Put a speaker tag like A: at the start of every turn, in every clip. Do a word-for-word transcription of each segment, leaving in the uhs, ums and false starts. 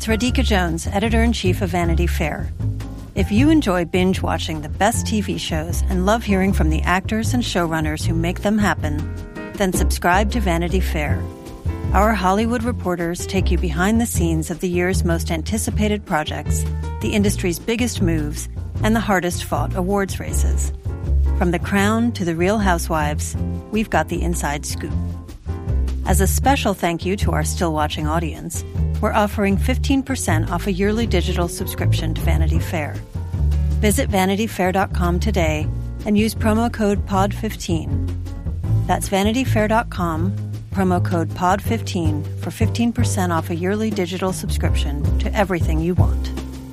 A: It's Radhika Jones, Editor-in-Chief of Vanity Fair. If you enjoy binge-watching the best T V shows and love hearing from the actors and showrunners who make them happen, then subscribe to Vanity Fair. Our Hollywood reporters take you behind the scenes of the year's most anticipated projects, the industry's biggest moves, and the hardest-fought awards races. From The Crown to The Real Housewives, we've got the inside scoop. As a special thank you to our still-watching audience, we're offering fifteen percent off a yearly digital subscription to Vanity Fair. Visit vanity fair dot com today and use promo code P O D fifteen. That's vanity fair dot com, promo code P O D fifteen for fifteen percent off a yearly digital subscription to everything you want.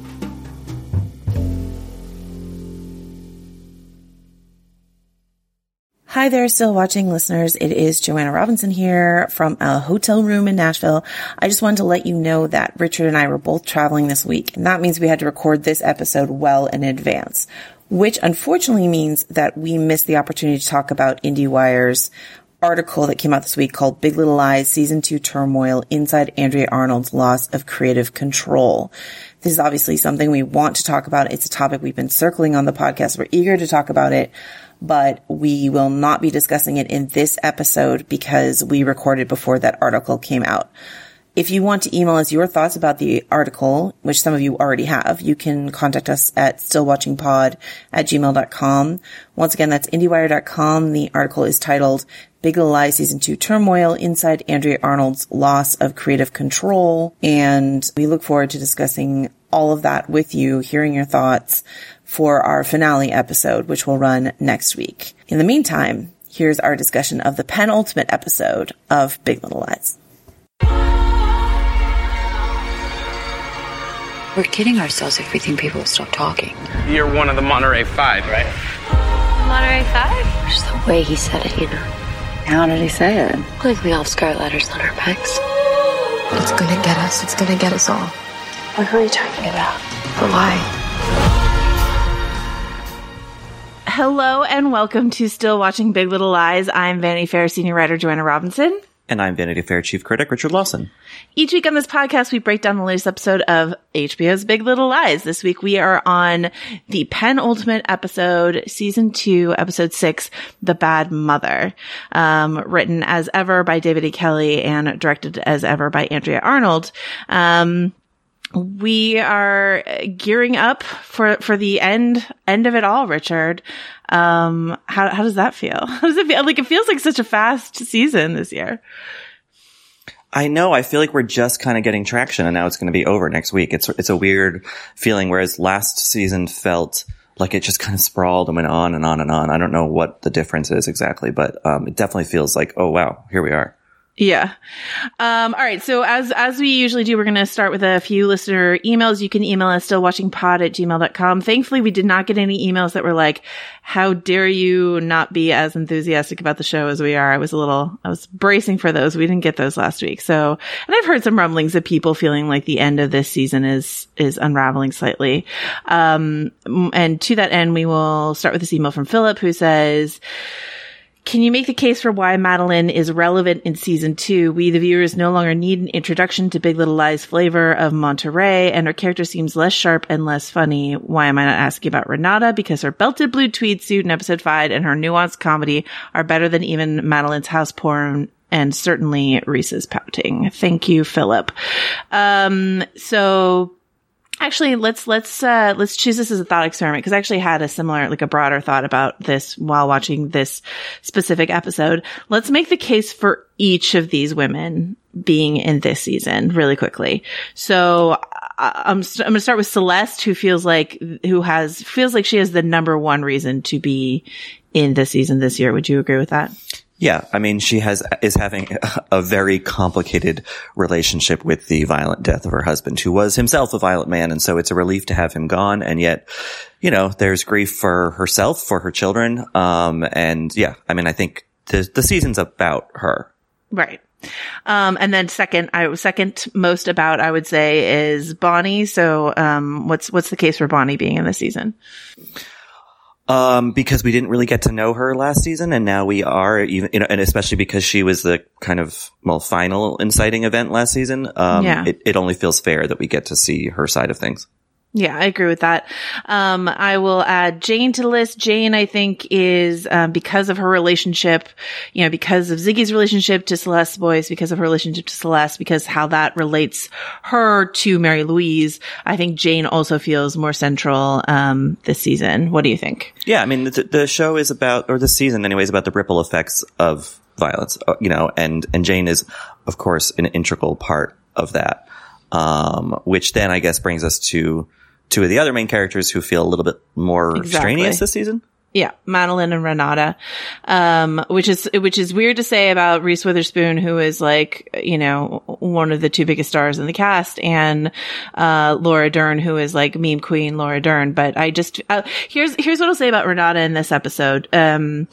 B: Hi there, still watching listeners. It is Joanna Robinson here from a hotel room in Nashville. I just wanted to let you know that Richard and I were both traveling this week, and that means we had to record this episode well in advance, which unfortunately means that we missed the opportunity to talk about IndieWire's article that came out this week called Big Little Lies Season two Turmoil Inside Andrea Arnold's Loss of Creative Control. This is obviously something we want to talk about. It's a topic we've been circling on the podcast. We're eager to talk about it, but we will not be discussing it in this episode because we recorded before that article came out. If you want to email us your thoughts about the article, which some of you already have, you can contact us at stillwatchingpod at gmail dot com. Once again, that's IndieWire dot com. The article is titled Big Little Lies Season two Turmoil Inside Andrea Arnold's Loss of Creative Control. And we look forward to discussing all of that with you, hearing your thoughts for our finale episode, which will run next week. In the meantime, here's our discussion of the penultimate episode of Big Little Lies.
C: We're kidding ourselves if we think people will stop talking.
D: You're one of the Monterey Five, right?
C: Monterey Five? Just the way he said it, you know.
B: How did he say it?
C: Like we all have scarlet letters on our backs.
E: It's gonna get us. It's gonna get us all.
C: What are you talking about?
E: But why?
F: Hello and welcome to Still Watching Big Little Lies. I'm Vanity Fair senior writer Joanna Robinson.
G: And I'm Vanity Fair chief critic Richard Lawson.
F: Each week on this podcast, we break down the latest episode of H B O's Big Little Lies. This week, we are on the penultimate episode, season two, episode six, The Bad Mother, um, written as ever by David E. Kelley and directed as ever by Andrea Arnold. Um, we are gearing up for, for the end, end of it all, Richard. Um, how, how does that feel? How does it feel? Like, it feels like such a fast season this year.
G: I know. I feel like we're just kind of getting traction and now it's going to be over next week. It's, it's a weird feeling, whereas last season felt like it just kind of sprawled and went on and on and on. I don't know what the difference is exactly, but, um, it definitely feels like, oh wow, here we are.
F: Yeah. Um, all right. So as, as we usually do, we're going to start with a few listener emails. You can email us stillwatchingpod at gmail dot com. Thankfully, we did not get any emails that were like, how dare you not be as enthusiastic about the show as we are? I was a little, I was bracing for those. We didn't get those last week. So, and I've heard some rumblings of people feeling like the end of this season is, is unraveling slightly. Um, and to that end, we will start with this email from Philip who says, can you make the case for why Madeline is relevant in season two? We, the viewers, no longer need an introduction to Big Little Lies' flavor of Monterey, and her character seems less sharp and less funny. Why am I not asking about Renata? Because her belted blue tweed suit in episode five and her nuanced comedy are better than even Madeline's house porn and certainly Reese's pouting. Thank you, Philip. Um, so... Actually, let's, let's, uh, let's choose this as a thought experiment because I actually had a similar, like a broader thought about this while watching this specific episode. Let's make the case for each of these women being in this season really quickly. So I'm, I'm going to start with Celeste, who feels like, who has, feels like she has the number one reason to be in this season this year. Would you agree with that?
G: Yeah, I mean, she has is having a very complicated relationship with the violent death of her husband, who was himself a violent man, and so it's a relief to have him gone. And yet, you know, there's grief for herself, for her children, um, and yeah, I mean, I think the the season's about her,
F: right? Um, and then second, I second most about I would say is Bonnie. So, um, what's what's the case for Bonnie being in this season?
G: Um, because we didn't really get to know her last season, and now we are, even, you know, and especially because she was the kind of, well, final inciting event last season. Um,
F: yeah.
G: it, it only feels fair that we get to see her side of things.
F: Yeah, I agree with that. Um, I will add Jane to the list. Jane, I think, is, um, because of her relationship, you know, because of Ziggy's relationship to Celeste's boys, because of her relationship to Celeste, because how that relates her to Mary Louise, I think Jane also feels more central, um, this season. What do you think?
G: Yeah, I mean, the, the show is about, or the season anyway, is about the ripple effects of violence, you know, and, and Jane is, of course, an integral part of that. Um, which then I guess brings us to two of the other main characters who feel a little bit more
F: Exactly.
G: extraneous this season.
F: Yeah, Madeline and Renata, um, which is, which is weird to say about Reese Witherspoon, who is like, you know, one of the two biggest stars in the cast, and, uh, Laura Dern, who is like meme queen Laura Dern. But I just, uh, here's, here's what I'll say about Renata in this episode. Um,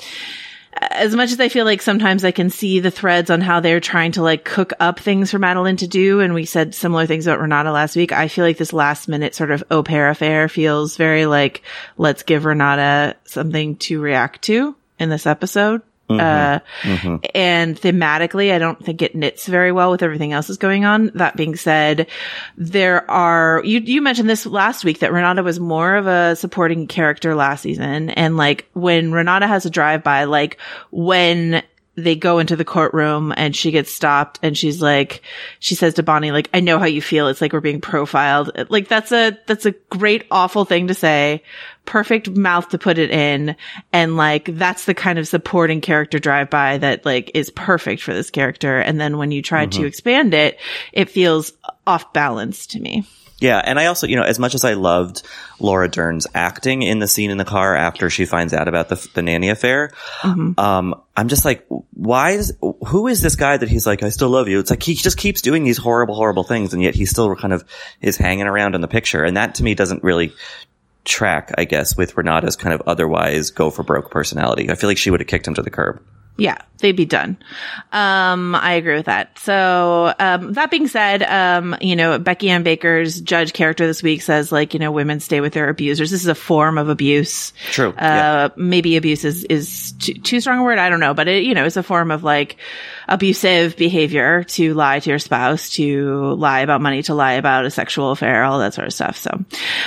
F: As much as I feel like sometimes I can see the threads on how they're trying to like cook up things for Madeline to do, and we said similar things about Renata last week, I feel like this last minute sort of au pair affair feels very like, let's give Renata something to react to in this episode. Mm-hmm. Uh, mm-hmm. And thematically, I don't think it knits very well with everything else that's going on. That being said, there are, you, you mentioned this last week that Renata was more of a supporting character last season. And like when Renata has a drive-by, like when they go into the courtroom and she gets stopped and she's like, she says to Bonnie, like, I know how you feel. It's like we're being profiled. Like that's a, that's a great, awful thing to say. Perfect mouth to put it in. And like, that's the kind of supporting character drive-by that like is perfect for this character. And then when you try mm-hmm. to expand it, it feels off balance to me.
G: Yeah, and I also, you know, as much as I loved Laura Dern's acting in the scene in the car after she finds out about the, the nanny affair, mm-hmm. um, I'm just like, why is, who is this guy that he's like, I still love you? It's like he just keeps doing these horrible, horrible things, and yet he still kind of is hanging around in the picture. And that to me doesn't really track, I guess, with Renata's kind of otherwise go for broke personality. I feel like she would have kicked him to the curb.
F: Yeah, they'd be done. Um, I agree with that. So, um, that being said, um, you know, Becky Ann Baker's judge character this week says, like, you know, women stay with their abusers. This is a form of abuse.
G: True.
F: Uh,
G: yeah.
F: Maybe abuse is, is too, too strong a word. I don't know. But it, you know, it's a form of like abusive behavior to lie to your spouse, to lie about money, to lie about a sexual affair, all that sort of stuff. So,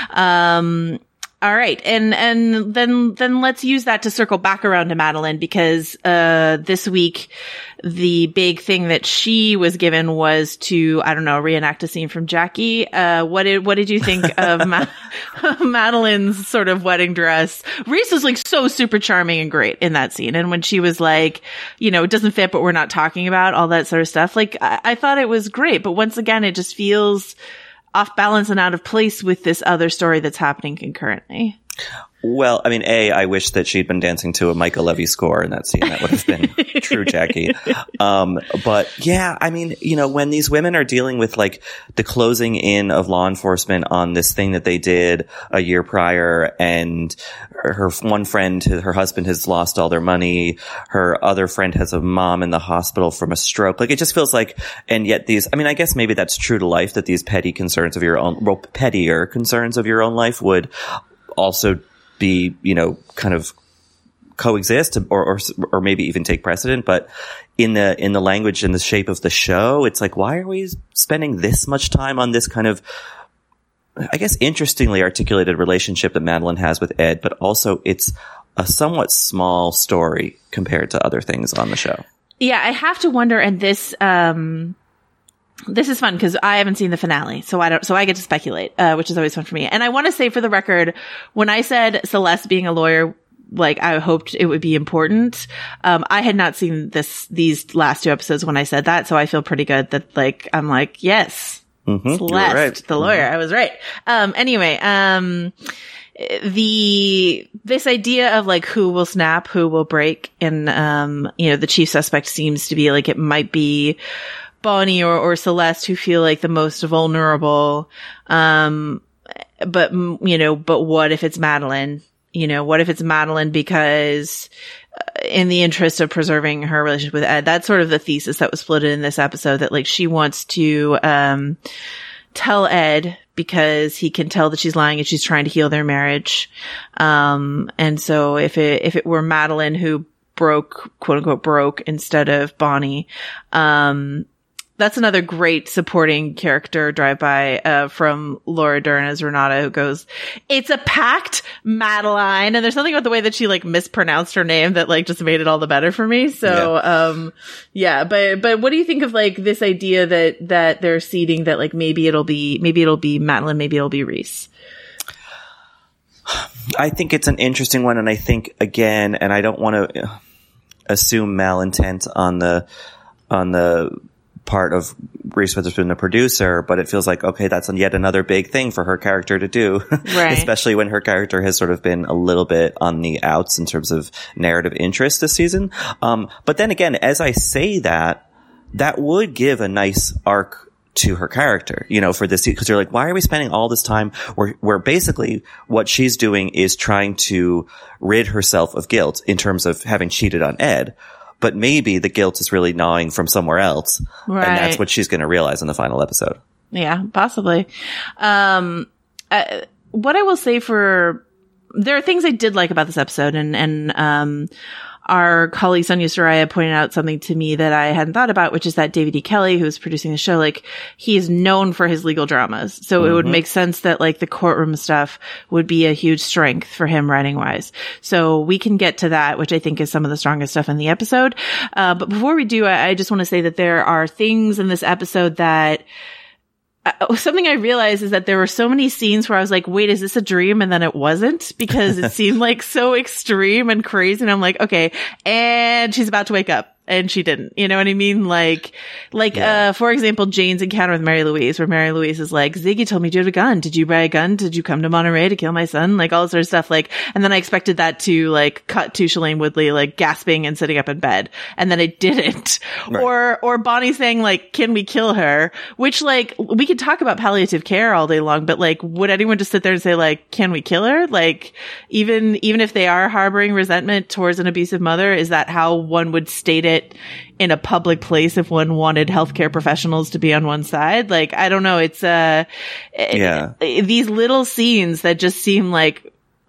F: um, all right. And, and then, then let's use that to circle back around to Madeline, because, uh, this week, the big thing that she was given was to, I don't know, reenact a scene from Jackie. Uh, what did, what did you think of Ma- Madeline's sort of wedding dress? Reese was like so super charming and great in that scene. And when she was like, you know, it doesn't fit, but we're not talking about all that sort of stuff. Like, I, I thought it was great, but once again, it just feels off balance and out of place with this other story that's happening concurrently.
G: Well, I mean, A, I wish that she'd been dancing to a Michael Levy score in that scene. That would have been true Jackie. Um, but yeah, I mean, you know, when these women are dealing with like the closing in of law enforcement on this thing that they did a year prior, and her one friend, her husband has lost all their money. Her other friend has a mom in the hospital from a stroke. Like, it just feels like, and yet these, I mean, I guess maybe that's true to life, that these petty concerns of your own, well, pettier concerns of your own life would also be, you know, kind of coexist or, or, or maybe even take precedent. But in the, in the language and the shape of the show, it's like, why are we spending this much time on this kind of, I guess, interestingly articulated relationship that Madeline has with Ed, but also it's a somewhat small story compared to other things on the show.
F: Yeah, I have to wonder, and this, um, this is fun because I haven't seen the finale, so I don't, so I get to speculate, uh, which is always fun for me. And I want to say for the record, when I said Celeste being a lawyer, like I hoped it would be important. Um, I had not seen this, these last two episodes when I said that, so I feel pretty good that like, I'm like, yes,
G: mm-hmm,
F: Celeste,
G: right.
F: the lawyer.
G: Mm-hmm.
F: I was right. Um, anyway, um, the, this idea of like who will snap, who will break, and, um, you know, the chief suspect seems to be like, it might be Bonnie or, or Celeste who feel like the most vulnerable. Um, but, you know, but what if it's Madeline? You know, what if it's Madeline because uh, in the interest of preserving her relationship with Ed? That's sort of the thesis that was split in this episode, that like she wants to, um, tell Ed because he can tell that she's lying and she's trying to heal their marriage. Um, and so if it, if it were Madeline who broke, quote unquote, broke instead of Bonnie, um, that's another great supporting character drive-by uh, from Laura Dern as Renata, who goes, "It's a pact, Madeline." And there's something about the way that she like mispronounced her name that like just made it all the better for me. So, yeah. um, yeah, but, but what do you think of like this idea that, that they're seeding that like maybe it'll be, maybe it'll be Madeline, maybe it'll be Reese?
G: I think it's an interesting one. And I think again, and I don't want to assume malintent on the, on the, part of Reese Witherspoon, the producer, but it feels like, okay, that's yet another big thing for her character to do,
F: right.
G: Especially when her character has sort of been a little bit on the outs in terms of narrative interest this season. Um, but then again, as I say that, that would give a nice arc to her character, you know, for this, because you're like, why are we spending all this time where, where basically what she's doing is trying to rid herself of guilt in terms of having cheated on Ed. But maybe the guilt is really gnawing from somewhere else.
F: Right.
G: And that's what she's going to realize in the final episode.
F: Yeah, possibly. Um, uh, what I will say for, there are things I did like about this episode, and, and, um, our colleague Sonia Soraya pointed out something to me that I hadn't thought about, which is that David E. Kelley, who's producing the show, like, he is known for his legal dramas. So mm-hmm. It would make sense that, like, the courtroom stuff would be a huge strength for him writing-wise. So we can get to that, which I think is some of the strongest stuff in the episode. Uh, but before we do, I, I just want to say that there are things in this episode that Uh, something I realized is that there were so many scenes where I was like, wait, is this a dream? And then it wasn't, because it seemed like so extreme and crazy. And I'm like, okay. And she's about to wake up. And she didn't. You know what I mean? Like, like, yeah. uh, for example, Jane's encounter with Mary Louise, where Mary Louise is like, Ziggy told me you had a gun. Did you buy a gun? Did you come to Monterey to kill my son? Like, all this sort of stuff. Like, and then I expected that to, like, cut to Shailene Woodley, like, gasping and sitting up in bed. And then it didn't. Right. Or, or Bonnie saying, like, can we kill her? Which, like, we could talk about palliative care all day long, but, like, would anyone just sit there and say, like, can we kill her? Like, even, even if they are harboring resentment towards an abusive mother, is that how one would state it in a public place if one wanted healthcare professionals to be on one side? Like, I don't know. It's, uh,
G: yeah.
F: it, these little scenes that just seem like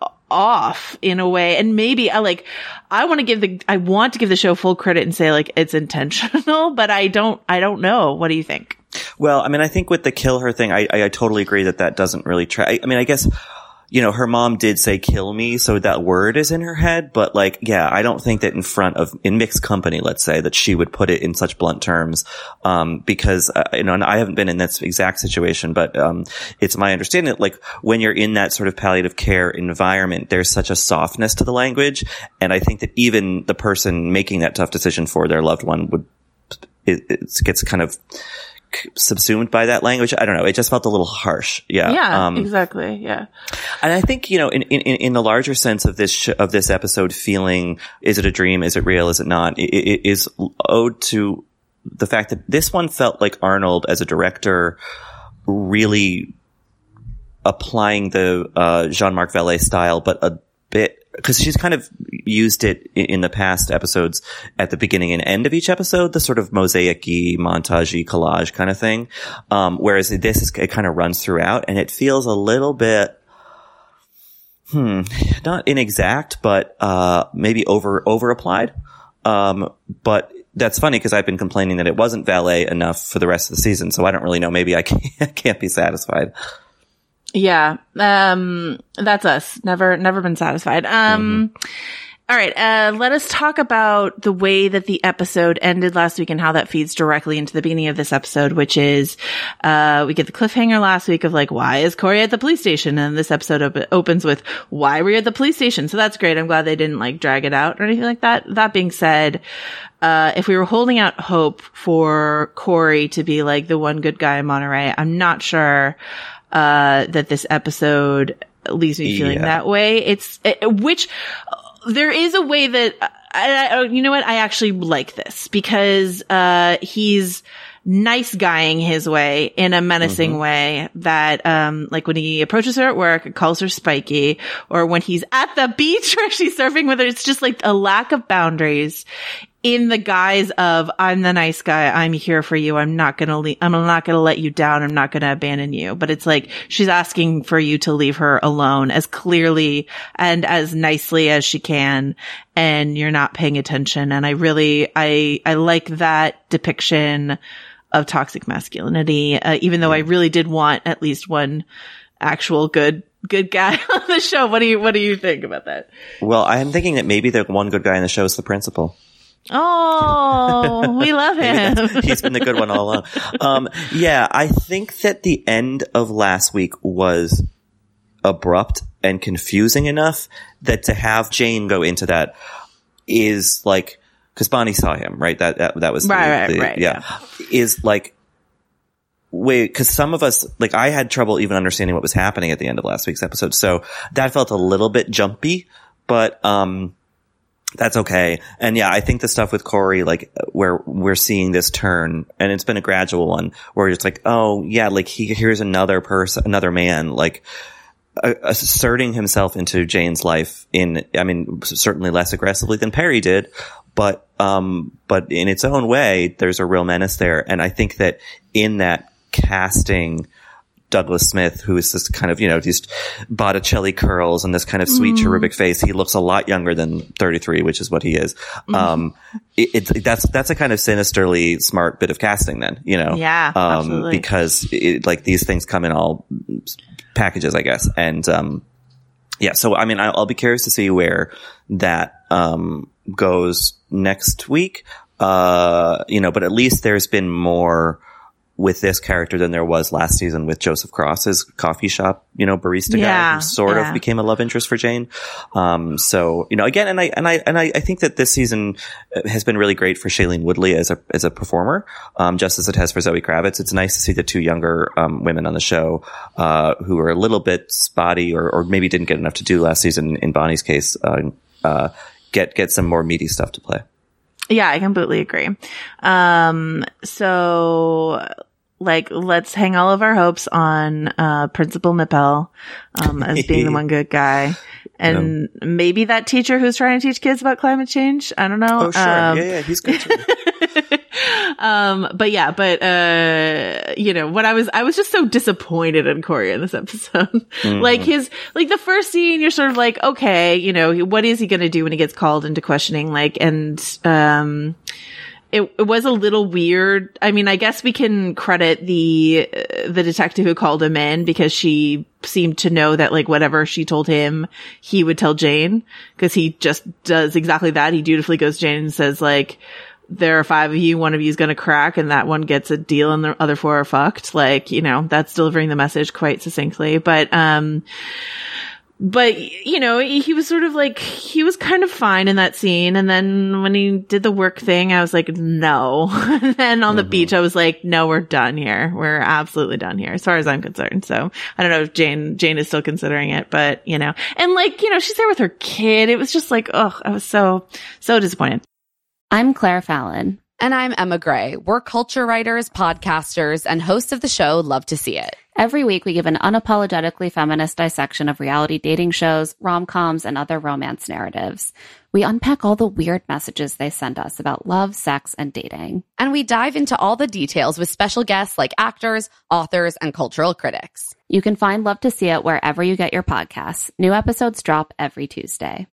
F: off in a way. And maybe I like, I want to give the, I want to give the show full credit and say like it's intentional, but I don't, I don't know. What do you think?
G: Well, I mean, I think with the kill her thing, I, I, I totally agree that that doesn't really try. I, I mean, I guess, you know, her mom did say kill me, so that word is in her head, but like, yeah, I don't think that in front of, in mixed company, let's say, that she would put it in such blunt terms, um, because, uh, you know, and I haven't been in this exact situation, but, um, it's my understanding that like, when you're in that sort of palliative care environment, there's such a softness to the language, and I think that even the person making that tough decision for their loved one would, it, it gets kind of subsumed by that language. I don't know. It just felt a little harsh. Yeah.
F: Yeah,
G: um,
F: exactly. Yeah.
G: And I think, you know, in, in, in the larger sense of this, sh- of this episode feeling, is it a dream? Is it real? Is it not? It, it is owed to the fact that this one felt like Arnold as a director really applying the, uh, Jean-Marc Vallée style, but a bit, because she's kind of used it in the past episodes at the beginning and end of each episode, the sort of mosaic-y, montage-y, collage kind of thing. Um, whereas this is, it kind of runs throughout, and it feels a little bit, hmm, not inexact, but, uh, maybe over, over applied. Um, but that's funny because I've been complaining that it wasn't Vallée enough for the rest of the season, so I don't really know. Maybe I can't, can't be satisfied.
F: Yeah. Um, that's us. Never, never been satisfied. Um, mm-hmm. All right. Uh, let us talk about the way that the episode ended last week and how that feeds directly into the beginning of this episode, which is, uh, we get the cliffhanger last week of like, why is Corey at the police station? And this episode op- opens with, why were you at the police station? So that's great. I'm glad they didn't like drag it out or anything like that. That being said, uh, if we were holding out hope for Corey to be like the one good guy in Monterey, I'm not sure Uh, that this episode leaves me feeling yeah. that way. It's, it, which, there is a way that, I, I, you know what? I actually like this because, uh, he's nice guying his way in a menacing mm-hmm. way that, um, like when he approaches her at work, calls her spiky, or when he's at the beach where she's surfing with her, it's just like a lack of boundaries in the guise of, I'm the nice guy. I'm here for you. I'm not going to leave. I'm not going to let you down. I'm not going to abandon you. But it's like she's asking for you to leave her alone as clearly and as nicely as she can. And you're not paying attention. And I really, I, I like that depiction of toxic masculinity. Uh, even though I really did want at least one actual good good guy on the show. What do you what do you think about that?
G: Well, I'm thinking that maybe the one good guy in the show is the principal.
F: Oh, we love him.
G: He's been the good one all along. Um, yeah, I think that the end of last week was abrupt and confusing enough that to have Jane go into that is like, because Bonnie saw him, right? That that, that was
F: right,
G: the,
F: right,
G: the,
F: right.
G: Yeah,
F: yeah.
G: Is like. Wait, because some of us, like I had trouble even understanding what was happening at the end of last week's episode. So that felt a little bit jumpy, but, um, that's okay. And yeah, I think the stuff with Corey, like where we're seeing this turn, and it's been a gradual one where it's like, oh yeah, like he, here's another person, another man, like uh, asserting himself into Jane's life in, I mean, certainly less aggressively than Perry did, but, um, but in its own way, there's a real menace there. And I think that in that, casting Douglas Smith, who is this kind of, you know, these Botticelli curls and this kind of sweet mm. cherubic face. He looks a lot younger than thirty-three, which is what he is. Mm. Um, it, it, that's, that's a kind of sinisterly smart bit of casting then, you know?
F: Yeah,
G: um,
F: absolutely.
G: Because it, like these things come in all packages, I guess. And, um, yeah, so I mean, I'll, I'll be curious to see where that, um, goes next week. Uh, you know, but at least there's been more with this character than there was last season with Joseph Cross's coffee shop, you know, barista
F: yeah,
G: guy who sort
F: yeah.
G: of became a love interest for Jane. Um, so, you know, again, and I, and I, and I, I think that this season has been really great for Shailene Woodley as a, as a performer, um, just as it has for Zoe Kravitz. It's nice to see the two younger, um, women on the show, uh, who are a little bit spotty or, or maybe didn't get enough to do last season in Bonnie's case, uh, uh, get, get some more meaty stuff to play.
F: Yeah, I completely agree. Um, so like, let's hang all of our hopes on, uh, Principal Nippel, um, as being the one good guy. And yeah. maybe that teacher who's trying to teach kids about climate change. I don't know.
G: Oh, sure.
F: Um,
G: yeah, yeah, he's good too.
F: um, but yeah, but, uh, you know, what I was, I was just so disappointed in Corey in this episode. Mm-hmm. Like his, like the first scene, you're sort of like, okay, you know, what is he going to do when he gets called into questioning? Like, and, um, It, it was a little weird. I mean, I guess we can credit the uh, the detective who called him in because she seemed to know that like whatever she told him, he would tell Jane, because he just does exactly that. He dutifully goes to Jane and says like, there are five of you, one of you is going to crack and that one gets a deal and the other four are fucked. Like, you know, that's delivering the message quite succinctly. But, um, But, you know, he was sort of like, he was kind of fine in that scene. And then when he did the work thing, I was like, no. And then on the mm-hmm. beach, I was like, no, we're done here. We're absolutely done here as far as I'm concerned. So I don't know if Jane, Jane is still considering it, but you know, and like, you know, she's there with her kid. It was just like, oh, I was so, so disappointed.
H: I'm Claire Fallon.
I: And I'm Emma Gray. We're culture writers, podcasters, and hosts of the show Love to See It.
H: Every week, we give an unapologetically feminist dissection of reality dating shows, rom-coms, and other romance narratives. We unpack all the weird messages they send us about love, sex, and dating.
I: And we dive into all the details with special guests like actors, authors, and cultural critics.
H: You can find Love to See It wherever you get your podcasts. New episodes drop every Tuesday.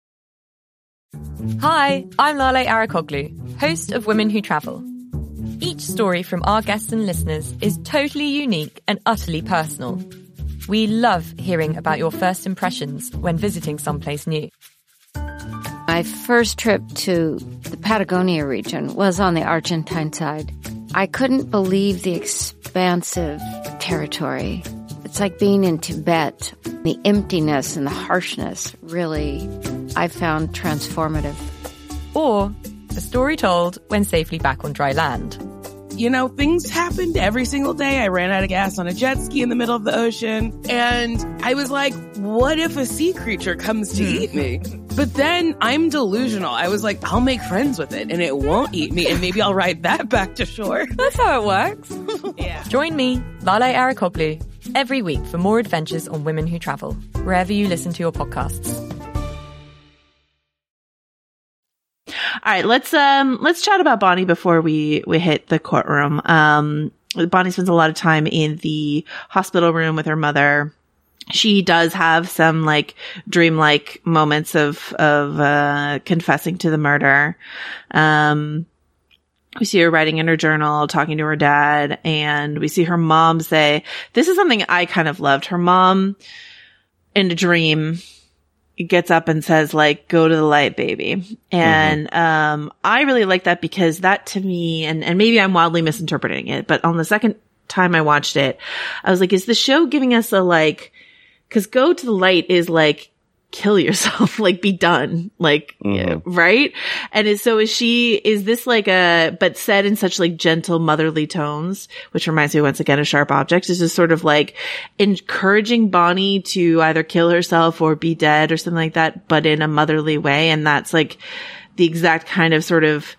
J: Hi, I'm Lale Arikoglu, host of Women Who Travel. Each story from our guests and listeners is totally unique and utterly personal. We love hearing about your first impressions when visiting someplace new.
K: My first trip to the Patagonia region was on the Argentine side. I couldn't believe the expansive territory. It's like being in Tibet. The emptiness and the harshness really, I found transformative.
J: Or a story told when safely back on dry land.
L: You know, things happened every single day. I ran out of gas on a jet ski in the middle of the ocean. And I was like, what if a sea creature comes to eat me? But then I'm delusional. I was like, I'll make friends with it and it won't eat me. And maybe I'll ride that back to shore.
J: That's how it works. Yeah. Join me, Lale Arikoglu, every week for more adventures on Women Who Travel, wherever you listen to your podcasts.
F: All right, let's um let's chat about Bonnie before we we hit the courtroom. Um, Bonnie spends a lot of time in the hospital room with her mother. She does have some like dreamlike moments of of uh confessing to the murder. Um, we see her writing in her journal, talking to her dad, and we see her mom say, "This is something I kind of loved." Her mom, in a dream, gets up and says, like, "Go to the light, baby." And, mm-hmm. um, I really like that because that to me, and, and maybe I'm wildly misinterpreting it, but on the second time I watched it, I was like, is the show giving us a, like, cause go to the light is like, kill yourself, like be done, like, mm-hmm. right? And is, so is she, is this like a, but said in such like gentle motherly tones, which reminds me once again of Sharp Objects, is this sort of like encouraging Bonnie to either kill herself or be dead or something like that, but in a motherly way. And that's like the exact kind of sort of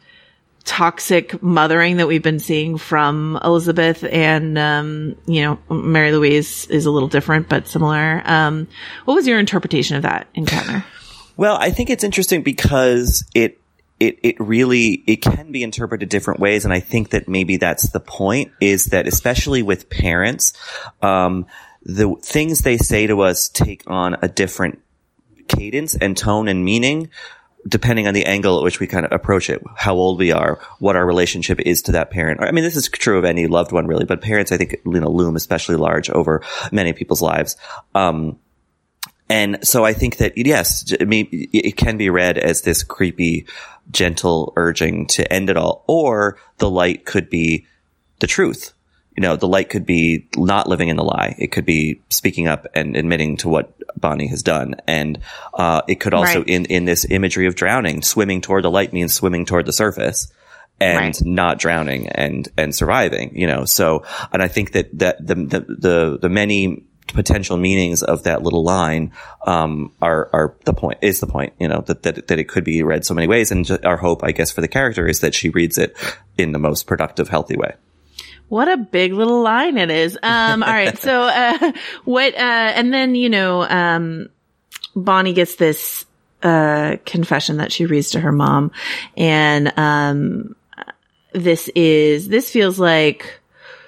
F: toxic mothering that we've been seeing from Elizabeth, and um you know, Mary Louise is a little different but similar. Um what was your interpretation of that encounter?
G: Well, I think it's interesting because it it it really it can be interpreted different ways, and I think that maybe that's the point, is that especially with parents, um the things they say to us take on a different cadence and tone and meaning depending on the angle at which we kind of approach it, how old we are, what our relationship is to that parent. I mean, this is true of any loved one, really, but parents, I think, you know, loom especially large over many people's lives. Um, and so I think that, yes, I mean, it can be read as this creepy, gentle urging to end it all, or the light could be the truth. You know, the light could be not living in the lie. It could be speaking up and admitting to what Bonnie has done. And, uh, it could also, right. in, in this imagery of drowning, swimming toward the light means swimming toward the surface and right. not drowning and, and surviving, you know. So, and I think that, that the, the, the, the many potential meanings of that little line, um, are, are the point, is the point, you know, that, that, that it could be read so many ways. And our hope, I guess, for the character is that she reads it in the most productive, healthy way.
F: What a big little line it is. Um, all right. So, uh, what, uh, and then, you know, um, Bonnie gets this, uh, confession that she reads to her mom. And, um, this is, this feels like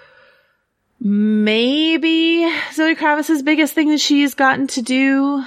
F: maybe Zoe Kravitz's biggest thing that she's gotten to do.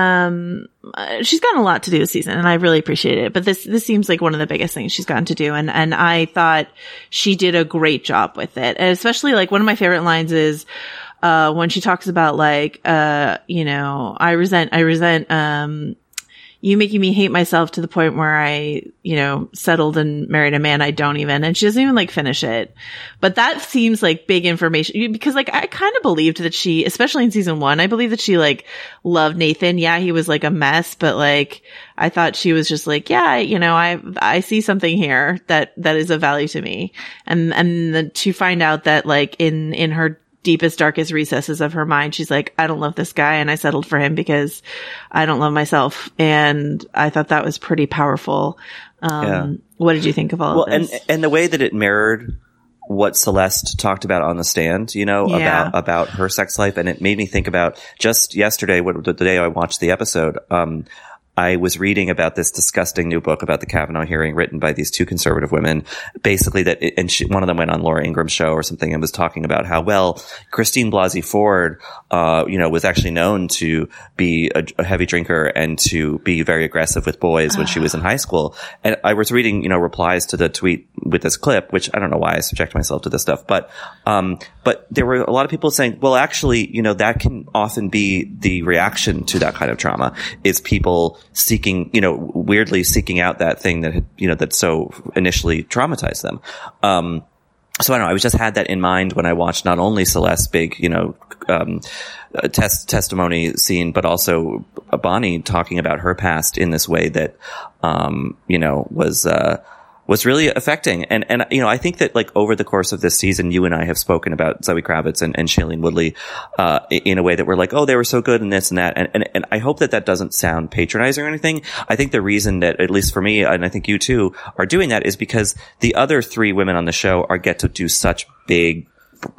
F: Um, she's gotten a lot to do this season, and I really appreciate it. But this, this seems like one of the biggest things she's gotten to do. And, and I thought she did a great job with it. And especially like one of my favorite lines is, uh, when she talks about like, uh, you know, I resent, I resent, um, you making me hate myself to the point where I, you know, settled and married a man I don't even, and she doesn't even like finish it. But that seems like big information, because like I kind of believed that she, especially in season one, I believe that she like loved Nathan. Yeah, he was like a mess, but like I thought she was just like, yeah, you know, I, I see something here that, that is of value to me. And, and then to find out that like in, in her deepest, darkest recesses of her mind, she's like, I don't love this guy, and I settled for him because I don't love myself. And I thought that was pretty powerful. Um, yeah. What did you think of all
G: well,
F: of this?
G: And, and the way that it mirrored what Celeste talked about on the stand, you know,
F: yeah.
G: about, about her sex life. And it made me think about just yesterday, what, the day I watched the episode, um, I was reading about this disgusting new book about the Kavanaugh hearing written by these two conservative women, basically that, and she, one of them went on Laura Ingraham's show or something and was talking about how, well, Christine Blasey Ford, uh, you know, was actually known to be a, a heavy drinker and to be very aggressive with boys when she was in high school. And I was reading, you know, replies to the tweet with this clip, which I don't know why I subject myself to this stuff, but, um, but there were a lot of people saying, well, actually, you know, that can often be the reaction to that kind of trauma, is people seeking, you know, weirdly seeking out that thing that had, you know, that so initially traumatized them. Um, so I don't know, I was just had that in mind when I watched not only Celeste's big, you know, um, test, testimony scene, but also Bonnie talking about her past in this way that, um, you know, was, uh, was really affecting. And, and, you know, I think that like over the course of this season, you and I have spoken about Zoe Kravitz and, and Shailene Woodley, uh, in a way that we're like, oh, they were so good in this and that. And, and, and I hope that that doesn't sound patronizing or anything. I think the reason that, at least for me, and I think you too, are doing that is because the other three women on the show are get to do such big,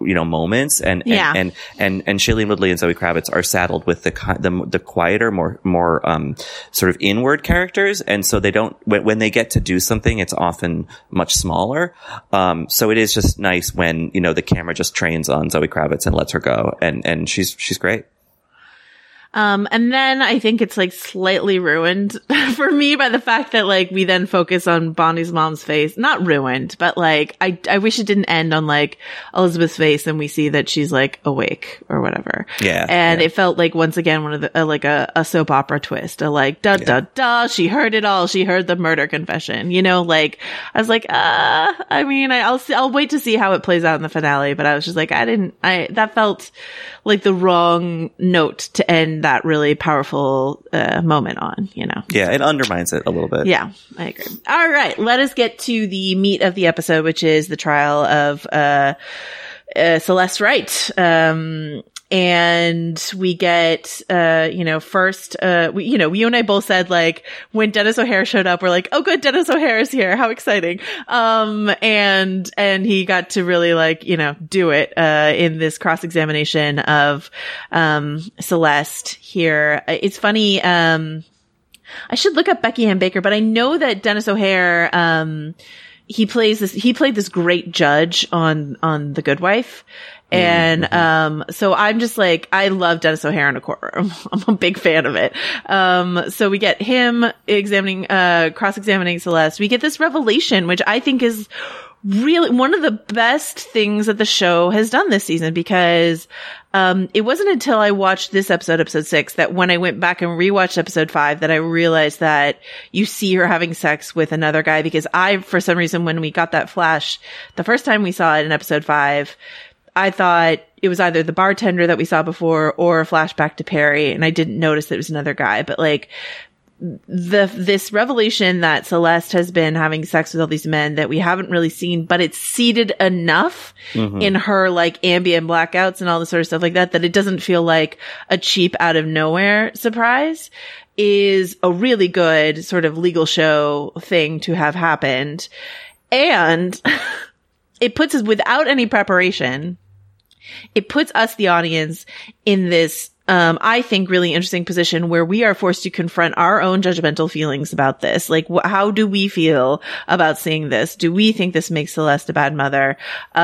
G: you know, moments. And, and,
F: Yeah.
G: and, and, and Shailene Woodley and Zoe Kravitz are saddled with the, the, the quieter, more, more, um, sort of inward characters. And so they don't, when, when they get to do something, it's often much smaller. Um, so it is just nice when, you know, the camera just trains on Zoe Kravitz and lets her go. And, and she's, she's great.
F: Um, and then I think it's like slightly ruined for me by the fact that like we then focus on Bonnie's mom's face. Not ruined, but like I, I wish it didn't end on like Elizabeth's face and we see that she's like awake or whatever.
G: Yeah.
F: And
G: yeah.
F: it felt like once again one of the, uh, like a, a soap opera twist. A like, da,
G: Yeah.
F: da, da, she heard it all. She heard the murder confession, you know, like I was like, uh, I mean, I, I'll see, I'll wait to see how it plays out in the finale, but I was just like, I didn't, I, that felt like the wrong note to end that really powerful uh, moment on, you know.
G: Yeah, it undermines it a little bit.
F: Yeah, I agree. All right, let us get to the meat of the episode, which is the trial of uh, uh Celeste Wright. Um And we get, uh, you know, first, uh, we, you know, you and I both said, like, when Dennis O'Hare showed up, we're like, oh, good, Dennis O'Hare is here. How exciting. Um, and, and he got to really, like, you know, do it, uh, in this cross-examination of, um, Celeste here. It's funny, um, I should look up Becky Ann Baker, but I know that Dennis O'Hare, um, he plays this, he played this great judge on, on The Good Wife. And, mm-hmm. um, so I'm just like, I love Dennis O'Hare in a courtroom. I'm a big fan of it. Um, so we get him examining, uh, cross-examining Celeste. We get this revelation, which I think is really one of the best things that the show has done this season, because, um, it wasn't until I watched this episode, episode six, that when I went back and rewatched episode five, that I realized that you see her having sex with another guy, because I, for some reason, when we got that flash, the first time we saw it in episode five, I thought it was either the bartender that we saw before or a flashback to Perry, and I didn't notice that it was another guy. But like the this revelation that Celeste has been having sex with all these men that we haven't really seen, but it's seeded enough mm-hmm. in her like ambient blackouts and all this sort of stuff like that that it doesn't feel like a cheap out of nowhere surprise, is a really good sort of legal show thing to have happened. And it puts us, without any preparation, it puts us, the audience, in this, um, I think, really interesting position where we are forced to confront our own judgmental feelings about this. Like, wh- how do we feel about seeing this? Do we think this makes Celeste a bad mother?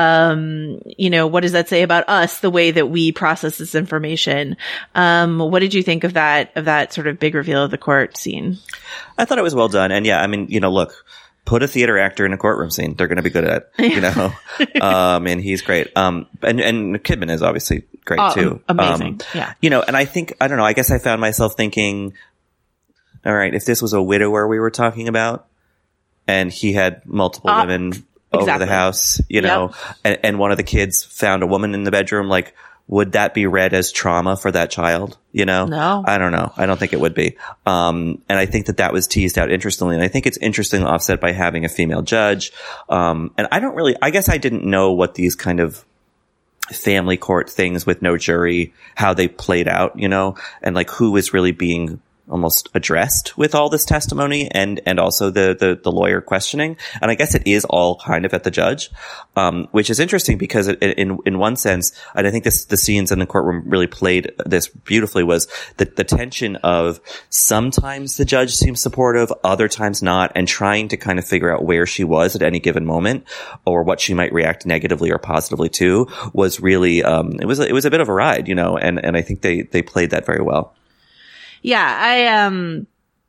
F: Um, you know, what does that say about us, the way that we process this information? Um, what did you think of that, of that sort of big reveal of the court scene?
G: I thought it was well done. And yeah, I mean, you know, look, put a theater actor in a courtroom scene. They're going to be good at it, you know? um, and he's great. Um, and, and Kidman is obviously great
F: oh,
G: too.
F: Amazing.
G: Um,
F: yeah.
G: You know, and I think, I don't know, I guess I found myself thinking, all right, if this was a widower we were talking about and he had multiple
F: uh,
G: women
F: exactly.
G: over the house, you know, yep. and, and one of the kids found a woman in the bedroom, like, would that be read as trauma for that child? You know?
F: No.
G: I don't know. I don't think it would be. Um, and I think that that was teased out interestingly. And I think it's interesting offset by having a female judge. Um, and I don't really, I guess I didn't know what these kind of family court things with no jury, how they played out, you know, and like who was really being almost addressed with all this testimony and, and also the, the, the lawyer questioning. And I guess it is all kind of at the judge, um, which is interesting because it, in, in one sense, and I think this, the scenes in the courtroom really played this beautifully, was the, the tension of sometimes the judge seems supportive, other times not, and trying to kind of figure out where she was at any given moment or what she might react negatively or positively to was really, um, it was, it was a bit of a ride, you know, and, and I think they, they played that very well.
F: Yeah, I, um,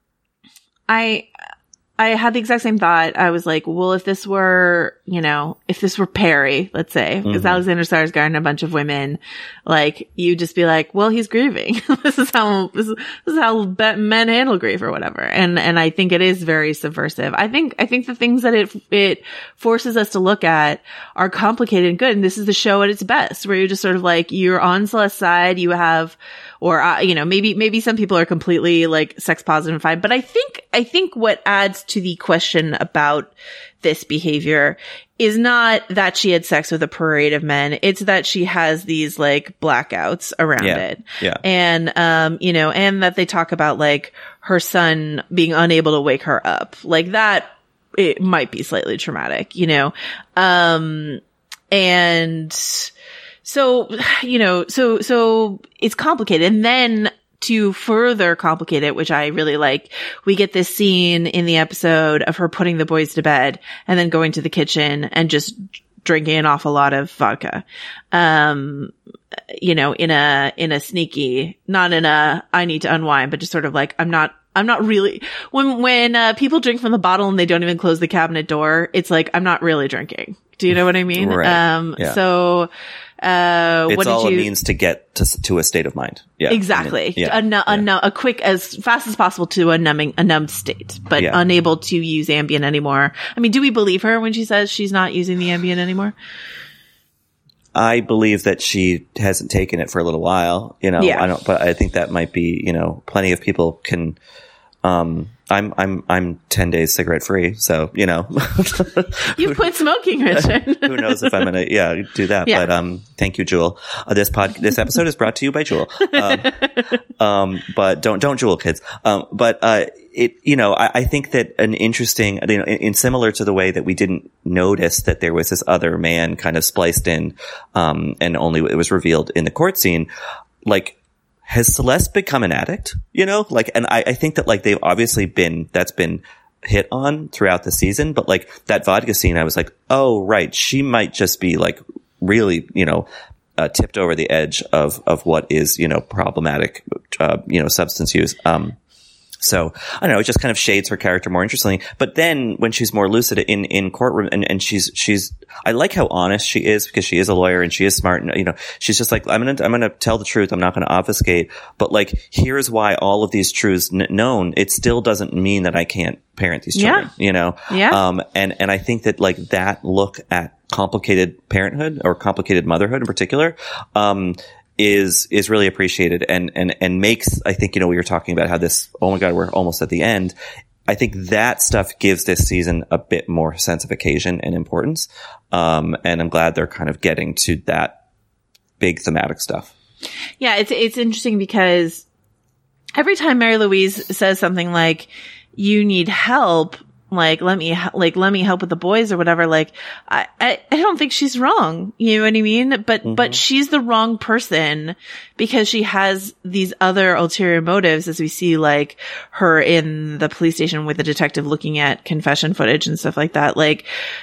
F: I, I had the exact same thought. I was like, well, if this were, you know, if this were Perry, let's say, because mm-hmm. Alexander Skarsgård and a bunch of women, like, you'd just be like, well, he's grieving. this is how, this is, this is how men handle grief or whatever. And, and I think it is very subversive. I think, I think the things that it, it forces us to look at are complicated and good. And this is the show at its best, where you're just sort of like, you're on Celeste's side, you have, or, uh, you know, maybe, maybe some people are completely like sex positive and fine. But I think, I think what adds to the question about this behavior is not that she had sex with a parade of men. It's that she has these like blackouts around
G: yeah.
F: it.
G: Yeah.
F: And, um, you know, and that they talk about like her son being unable to wake her up. Like that, it might be slightly traumatic, you know? Um, and, so, you know, so, so it's complicated. And then to further complicate it, which I really like, we get this scene in the episode of her putting the boys to bed and then going to the kitchen and just drinking an awful lot of vodka. Um, you know, in a, in a sneaky, not in a, I need to unwind, but just sort of like, I'm not, I'm not really, when, when, uh, people drink from the bottle and they don't even close the cabinet door, it's like, I'm not really drinking. Do you know what I mean?
G: Right.
F: Um,
G: yeah.
F: so, uh,
G: it's
F: what did
G: all
F: you,
G: it means to get to, to a state of mind. Yeah.
F: Exactly.
G: I mean, yeah.
F: A, nu- a, nu- a quick, as fast as possible to a numbing, a numbed state, but
G: Yeah.
F: unable to use Ambien anymore. I mean, do we believe her when she says she's not using the Ambien anymore?
G: I believe that she hasn't taken it for a little while, you know,
F: Yeah.
G: I don't, but I think that might be, you know, plenty of people can, um, I'm, I'm, I'm ten days cigarette free. So, you know,
F: You quit smoking, Richard.
G: who knows if I'm going to, yeah, do that.
F: Yeah.
G: But, um, thank you, Jewel. Uh, this pod, this episode is brought to you by Jewel. Um, um, but don't, don't Jewel, kids. Um, but, uh, it, you know, I, I think that an interesting, you know, in, in similar to the way that we didn't notice that there was this other man kind of spliced in, um, and only it was revealed in the court scene, like, has Celeste become an addict? You know, like, and I, I think that like they've obviously been, that's been hit on throughout the season, but like that vodka scene, I was like, oh, right. She might just be like really, you know, uh, tipped over the edge of, of what is, you know, problematic, uh, you know, substance use. Um, So, I don't know, it just kind of shades her character more interestingly. But then when she's more lucid in, in courtroom and, and she's, she's, I like how honest she is because she is a lawyer and she is smart and, you know, she's just like, I'm going to, I'm going to tell the truth. I'm not going to obfuscate. But like, here's why all of these truths n- known, it still doesn't mean that I can't parent these children,
F: Yeah.
G: you know?
F: Yeah.
G: Um, and, and I think that like that look at complicated parenthood or complicated motherhood in particular, um, is, is really appreciated and, and, and makes, I think, you know, we were talking about how this, oh my God, we're almost at the end. I think that stuff gives this season a bit more sense of occasion and importance. Um, and I'm glad they're kind of getting to that big thematic stuff.
F: Yeah, it's, it's interesting because every time Mary Louise says something like, you need help, like, let me, like, let me help with the boys or whatever. Like, I, I, I don't think she's wrong. You know what I mean? But, mm-hmm. but she's the wrong person because she has these other ulterior motives as we see, like, her in the police station with the detective looking at confession footage and stuff like that. Like,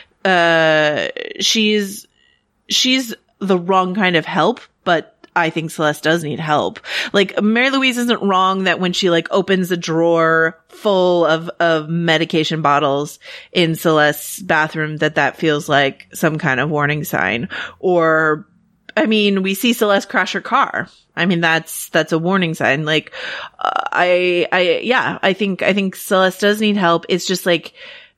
F: uh, she's, she's the wrong kind of help, but I think Celeste does need help. Like, Mary Louise isn't wrong that when she, like, opens a drawer full of, of medication bottles in Celeste's bathroom, that that feels like some kind of warning sign. Or, I mean, we see Celeste crash her car. I mean, that's, that's a warning sign. Like, uh, I, I, yeah, I think, I think Celeste does need help. It's just like,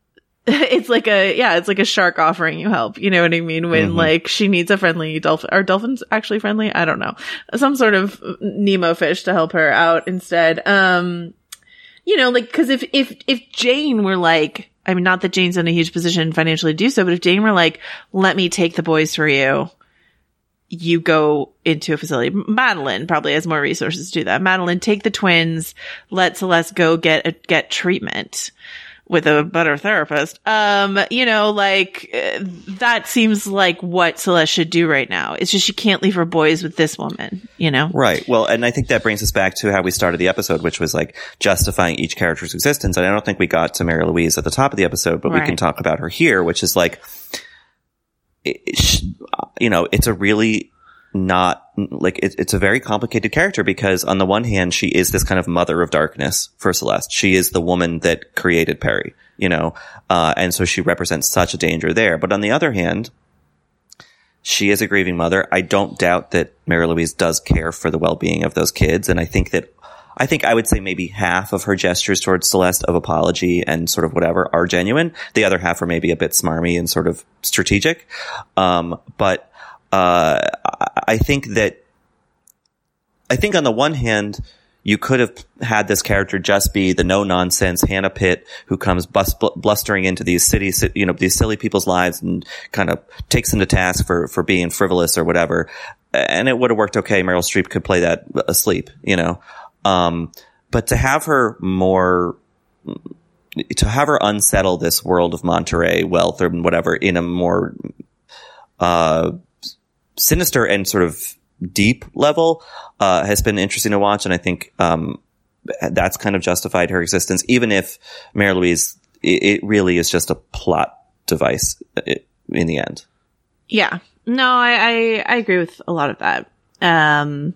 F: it's like a, yeah, it's like a shark offering you help. You know what I mean? When mm-hmm. like she needs a friendly dolphin. Are dolphins actually friendly? I don't know. Some sort of Nemo fish to help her out instead. Um, you know, like, cause if, if, if Jane were like, I mean, not that Jane's in a huge position financially to do so, but if Jane were like, let me take the boys for you, you go into a facility. Madeline probably has more resources to do that. Madeline, take the twins, let Celeste go get a, get treatment with a better therapist. Um, you know, like, uh, that seems like what Celeste should do right now. It's just she can't leave her boys with this woman, you know?
G: Right. Well, and I think that brings us back to how we started the episode, which was like justifying each character's existence. And I don't think we got to Mary Louise at the top of the episode, but right. we can talk about her here, which is like, it, you know, it's a really not like it, it's a very complicated character because on the one hand, she is this kind of mother of darkness for Celeste. She is the woman that created Perry, you know, uh, and so she represents such a danger there. But on the other hand, she is a grieving mother. I don't doubt that Mary Louise does care for the well-being of those kids. And I think that I think I would say maybe half of her gestures towards Celeste of apology and sort of whatever are genuine. The other half are maybe a bit smarmy and sort of strategic. Um, but Uh, I think that, I think on the one hand, you could have had this character just be the no-nonsense Hannah Pitt who comes bus- blustering into these cities, you know, these silly people's lives and kind of takes them to task for, for being frivolous or whatever. And it would have worked okay. Meryl Streep could play that asleep, you know. Um, but to have her more, to have her unsettle this world of Monterey wealth or whatever in a more, uh, sinister and sort of deep level, uh, has been interesting to watch. And I think, um, that's kind of justified her existence, even if Mary Louise, it, it really is just a plot device in the end.
F: Yeah. No, I, I, I agree with a lot of that. Um,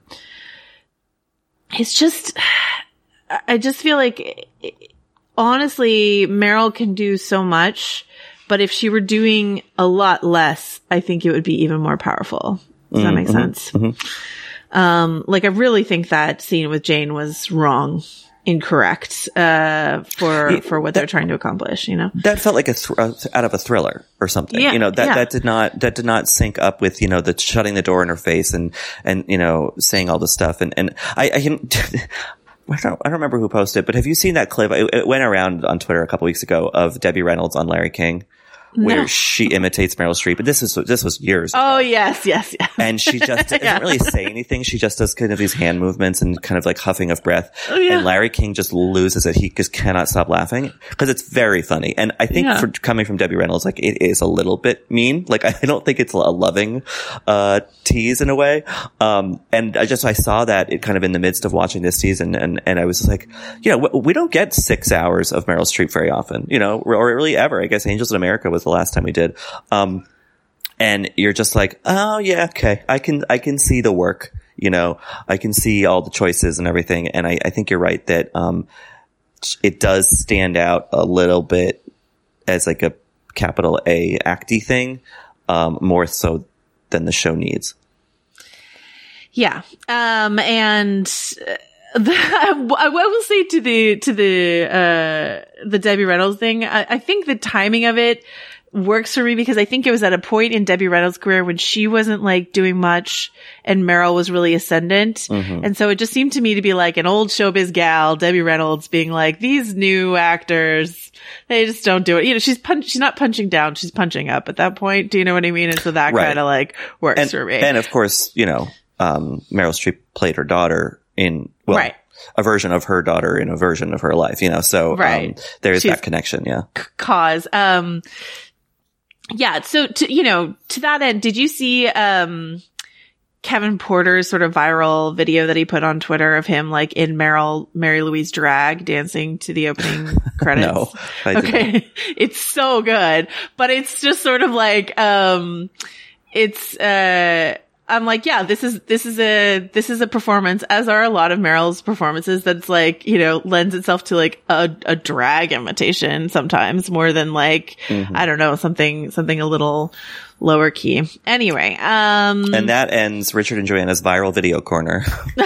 F: it's just, I just feel like, honestly, Meryl can do so much, but if she were doing a lot less, I think it would be even more powerful. Does that
G: mm-hmm,
F: make sense?
G: Mm-hmm.
F: Um, like I really think that scene with Jane was wrong, incorrect, uh, for, for what that, they're trying to accomplish, you know?
G: That felt like a th- out of a thriller or something.
F: Yeah,
G: you know, that,
F: yeah.
G: that did not, that did not sync up with, you know, the shutting the door in her face and, and, you know, saying all this stuff. And, and I, I can, I don't, I don't remember who posted it, but have you seen that clip? It, it went around on Twitter a couple weeks ago of Debbie Reynolds on Larry King, where
F: no.
G: she imitates Meryl Streep. But this is, this was years
F: Oh,
G: ago.
F: yes, yes, yes.
G: And she just doesn't
F: yeah.
G: really say anything. She just does kind of these hand movements and kind of like huffing of breath.
F: Oh, yeah.
G: And Larry King just loses it. He just cannot stop laughing because it's very funny. And I think
F: yeah.
G: for coming from Debbie Reynolds, like it is a little bit mean. Like I don't think it's a loving, uh, tease in a way. Um, and I just, I saw that it kind of in the midst of watching this season. And, and I was like, you know, we don't get six hours of Meryl Streep very often, you know, or really ever. I guess Angels in America was the last time we did. Um, and you're just like, oh yeah, okay. I can, I can see the work, you know, I can see all the choices and everything. And I, I think you're right that, um, it does stand out a little bit as like a capital A acty thing, um, more so than the show needs.
F: Yeah. Um, and the, I will say to the, to the, uh, the Debbie Reynolds thing, I, I think the timing of it works for me because I think it was at a point in Debbie Reynolds' career when she wasn't like doing much and Meryl was really ascendant. Mm-hmm. And so it just seemed to me to be like an old showbiz gal, Debbie Reynolds, being like, these new actors, they just don't do it. You know, she's punch, she's not punching down, she's punching up at that point. Do you know what I mean? And so that
G: right.
F: kind of like works
G: and,
F: for me.
G: And of course, you know, um, Meryl Streep played her daughter in, well,
F: right.
G: a version of her daughter in a version of her life, you know, so,
F: right.
G: um, there's
F: she's
G: that connection. Yeah.
F: Cause, um, yeah. So to, you know, to that end, did you see, um, Kevin Porter's sort of viral video that he put on Twitter of him like in Meryl, Mary Louise drag dancing to the opening credits?
G: No. I
F: okay.
G: didn't.
F: It's so good, but it's just sort of like, um, it's, uh, I'm like, yeah, this is, this is a, this is a performance, as are a lot of Meryl's performances, that's like, you know, lends itself to like a, a drag imitation sometimes more than like, mm-hmm. I don't know, something, something a little lower key. Anyway, um.
G: And that ends Richard and Joanna's viral video corner.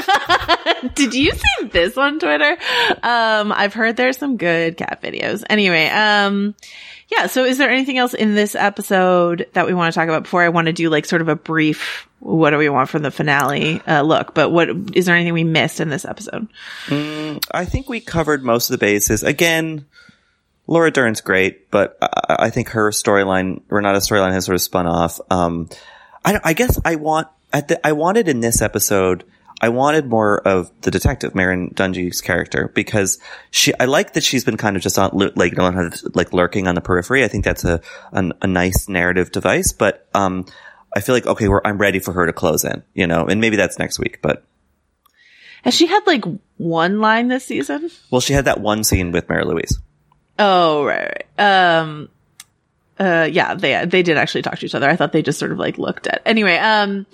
F: Did you see this on Twitter? Um, I've heard there's some good cat videos. Anyway, um, yeah. So is there anything else in this episode that we want to talk about before I want to do like sort of a brief, what do we want from the finale, uh, look, but what, is there anything we missed in this episode?
G: Mm, I think we covered most of the bases. Again, Laura Dern's great, but I, I think her storyline, Renata's storyline has sort of spun off. Um, I, I guess I want, at the, I wanted in this episode, I wanted more of the detective, Marin Dungy's character, because she, I like that she's been kind of just on, like, you know, like lurking on the periphery. I think that's a, a, a nice narrative device, but, um, I feel like, okay, we're, I'm ready for her to close in, you know, and maybe that's next week, but.
F: Has she had like one line this season?
G: Well, she had that one scene with Mary Louise.
F: Oh, right, right. Um, uh, yeah, they, they did actually talk to each other. I thought they just sort of like looked at, anyway, um,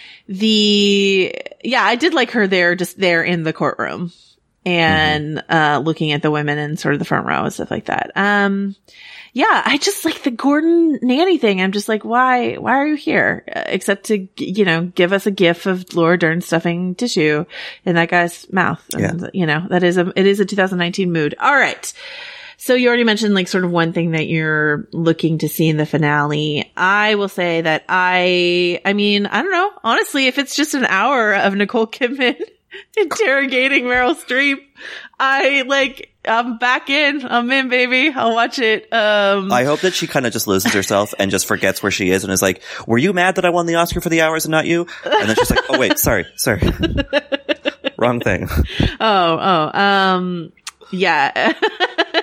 F: the, yeah, I did like her there, just there in the courtroom and, mm-hmm. uh, looking at the women in sort of the front row and stuff like that. Um, yeah, I just like the Gordon nanny thing. I'm just like, why, why are you here? Uh, except to, you know, give us a gif of Laura Dern stuffing tissue in that guy's mouth. And, yeah. you know, that is a, it is a two thousand nineteen mood. All right. So you already mentioned like sort of one thing that you're looking to see in the finale. I will say that I, I mean, I don't know. Honestly, if it's just an hour of Nicole Kidman interrogating Meryl Streep, I like, I'm back in. I'm in, baby. I'll watch it. Um,
G: I hope that she kind of just loses herself and just forgets where she is and is like, were you mad that I won the Oscar for The Hours and not you? And then she's like, oh wait, sorry, sorry. Wrong thing.
F: Oh, oh, um, yeah.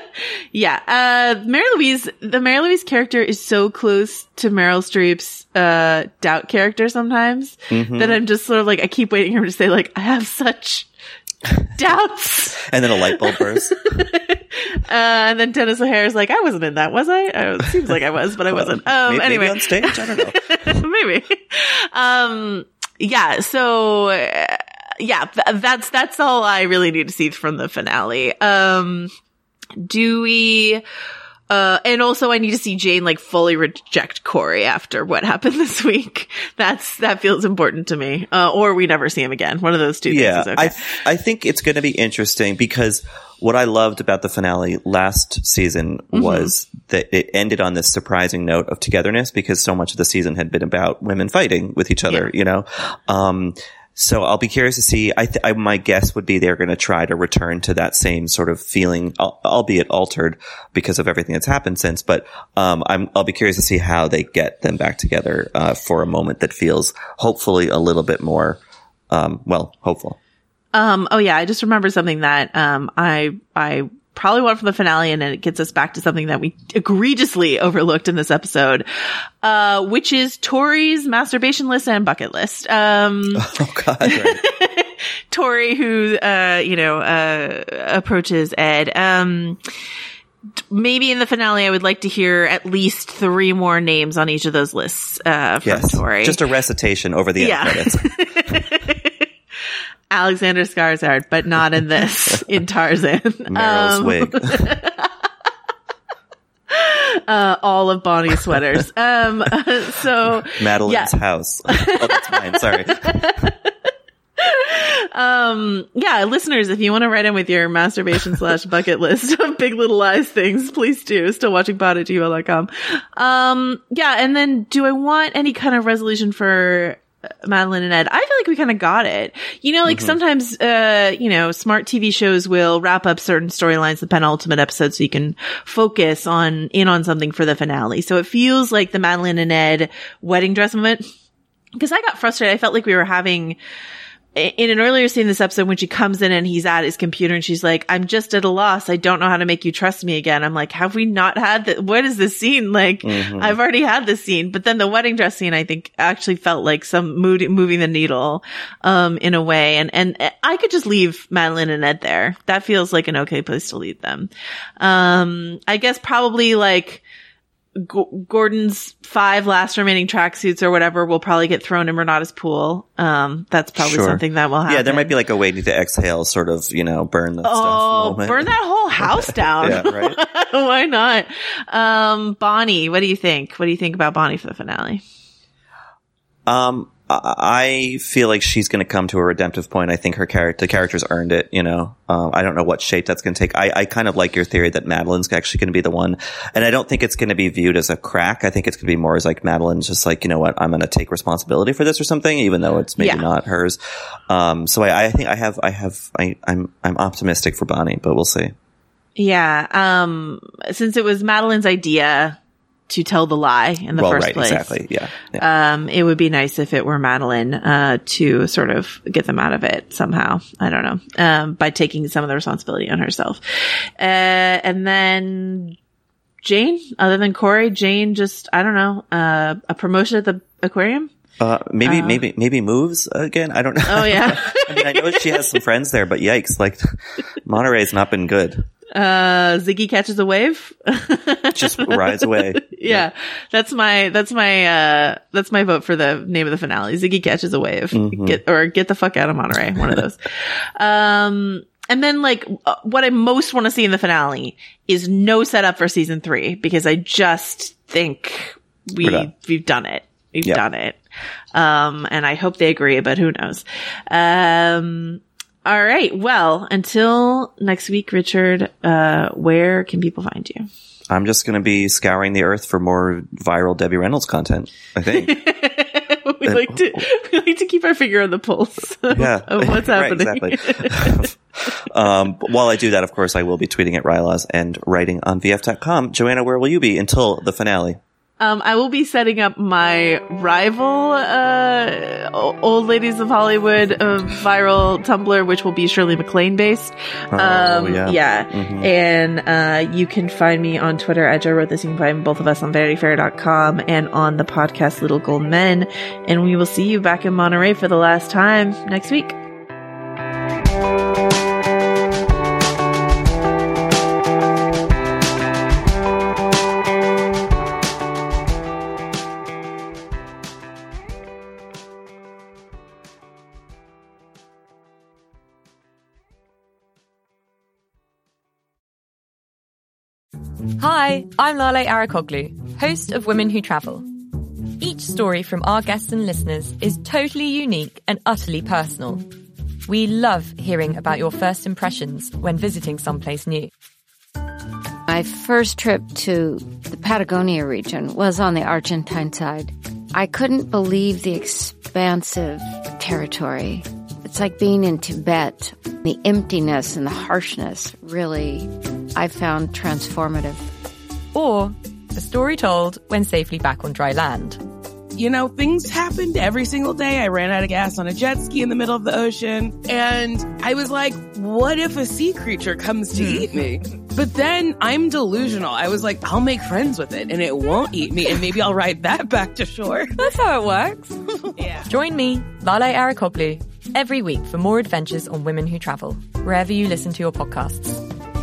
F: Yeah. Uh, Mary Louise, the Mary Louise character is so close to Meryl Streep's, uh, Doubt character sometimes mm-hmm. that I'm just sort of like, I keep waiting for her to say like, I have such doubts.
G: And then a light bulb bursts.
F: uh, and then Dennis O'Hare is like, I wasn't in that, was I? Uh, it seems like I was, but I wasn't. Um,
G: maybe,
F: anyway.
G: Maybe on stage? I don't know.
F: Maybe. Um, yeah. So, uh, yeah, th- that's, that's all I really need to see from the finale. Um, do we, uh, and also I need to see Jane like fully reject Corey after what happened this week. That's, that feels important to me. Uh, or we never see him again. One of those two
G: yeah,
F: things is okay.
G: I, th- I think it's going to be interesting because what I loved about the finale last season mm-hmm. was that it ended on this surprising note of togetherness because so much of the season had been about women fighting with each other, yeah. you know? Um, So I'll be curious to see. I, th- I my guess would be they're going to try to return to that same sort of feeling, al- albeit altered because of everything that's happened since. But um, I'm I'll be curious to see how they get them back together uh, for a moment that feels hopefully a little bit more, um, well, hopeful.
F: Um. Oh yeah, I just remember something that um I I. probably one from the finale, and then it gets us back to something that we egregiously overlooked in this episode, uh, which is Tori's masturbation list and bucket list. Um,
G: oh God, right.
F: Tori, who, uh, you know, uh, approaches Ed. Um, maybe in the finale, I would like to hear at least three more names on each of those lists, uh, from
G: yes.
F: Tori.
G: Just a recitation over the
F: yeah.
G: end credits.
F: Alexander Skarsgård, but not in this, in Tarzan.
G: Meryl's
F: um,
G: wig.
F: uh, all of Bonnie's sweaters. Um, uh, so.
G: Madeline's
F: yeah.
G: house. Oh, that's mine. Sorry.
F: Um, yeah, listeners, if you want to write in with your masturbation slash bucket list of Big Little Lies things, please do. Still watching pod at gmail dot com. Um, yeah, and then do I want any kind of resolution for Madeline and Ed? I feel like we kind of got it. You know, like mm-hmm. sometimes, uh, you know, smart T V shows will wrap up certain storylines, the penultimate episode, so you can focus on, in on something for the finale. So it feels like the Madeline and Ed wedding dress moment. Because I got frustrated. I felt like we were having, in an earlier scene in this episode, when she comes in and he's at his computer and she's like, I'm just at a loss. I don't know how to make you trust me again. I'm like, have we not had that? What is this scene? Like, mm-hmm. I've already had this scene. But then the wedding dress scene, I think, actually felt like some mood, moving the needle, um, in a way. And, and I could just leave Madeline and Ed there. That feels like an okay place to leave them. Um, I guess probably like, G- Gordon's five last remaining tracksuits or whatever will probably get thrown in Renata's pool. Um, that's probably
G: sure.
F: something that will happen.
G: Yeah, there might be like a waiting to exhale, sort of, you know, burn that
F: oh,
G: stuff. Oh,
F: burn that whole house down.
G: Yeah, right.
F: Why not? Um, Bonnie, what do you think? What do you think about Bonnie for the finale?
G: Um, I feel like she's going to come to a redemptive point. I think her character, the character's earned it, you know. Um, I don't know what shape that's going to take. I, I kind of like your theory that Madeline's actually going to be the one. And I don't think it's going to be viewed as a crack. I think it's going to be more as like Madeline's just like, you know what, I'm going to take responsibility for this or something, even though it's maybe yeah. not hers. Um, so I, I think I have, I have, I, I'm, I'm optimistic for Bonnie, but we'll see.
F: Yeah. Um, since it was Madeline's idea to tell the lie in the
G: well,
F: first
G: right,
F: place.
G: Exactly. Yeah, yeah.
F: Um, it would be nice if it were Madeline, uh, to sort of get them out of it somehow. I don't know. Um, by taking some of the responsibility on herself. Uh, and then Jane, other than Corey, Jane just, I don't know, uh, a promotion at the aquarium.
G: Uh, maybe,
F: uh,
G: maybe, maybe moves again. I don't know.
F: Oh yeah.
G: I mean, I know she has some friends there, but yikes, like Monterey's not been good.
F: Uh, Ziggy catches a wave.
G: Just rides away.
F: yeah, yeah. That's my, that's my, uh, that's my vote for the name of the finale. Ziggy catches a wave. Mm-hmm. Get, or get the fuck out of Monterey. One of those. um, and then like, uh, what I most want to see in the finale is no setup for season three, because I just think we, done. we've done it. We've yep. done it. Um, and I hope they agree, but who knows? Um, all right. Well, until next week, Richard, uh, where can people find you?
G: I'm just going to be scouring the earth for more viral Debbie Reynolds content, I think.
F: we
G: and,
F: like to, we like to keep our finger on the pulse of,
G: yeah,
F: of what's happening.
G: Right, exactly. um, while I do that, of course, I will be tweeting at Rylaws and writing on V F dot com. Joanna, where will you be until the finale?
F: Um, I will be setting up my rival, uh, Old Ladies of Hollywood uh, viral Tumblr, which will be Shirley MacLaine based.
G: Oh,
F: um,
G: yeah.
F: yeah.
G: Mm-hmm.
F: And, uh, you can find me on Twitter at Joe Wrote This. You can find both of us on vanity fair dot com and on the podcast Little Gold Men. And we will see you back in Monterey for the last time next week.
J: Hi, I'm Lale Arakoglu, host of Women Who Travel. Each story from our guests and listeners is totally unique and utterly personal. We love hearing about your first impressions when visiting someplace new.
K: My first trip to the Patagonia region was on the Argentine side. I couldn't believe the expansive territory. It's like being in Tibet. The emptiness and the harshness really, I found transformative.
J: Or a story told when safely back on dry land.
L: You know, things happened every single day. I ran out of gas on a jet ski in the middle of the ocean. And I was like, what if a sea creature comes to eat me? But then I'm delusional. I was like, I'll make friends with it and it won't eat me. And maybe I'll ride that back to shore.
J: That's how it works.
L: Yeah.
J: Join me, Lale Arakoglu, every week for more adventures on Women Who Travel, wherever you listen to your podcasts.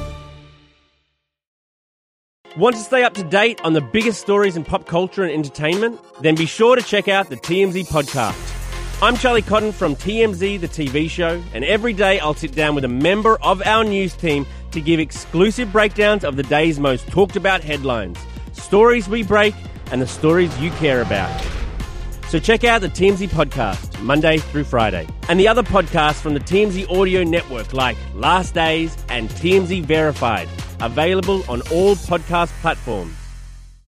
M: Want to stay up to date on the biggest stories in pop culture and entertainment? Then be sure to check out the T M Z podcast. I'm Charlie Cotton from T M Z, the T V show, and every day I'll sit down with a member of our news team to give exclusive breakdowns of the day's most talked about headlines, stories we break, and the stories you care about. So check out the T M Z podcast, Monday through Friday, and the other podcasts from the T M Z audio network like Last Days and T M Z Verified, available on all podcast platforms.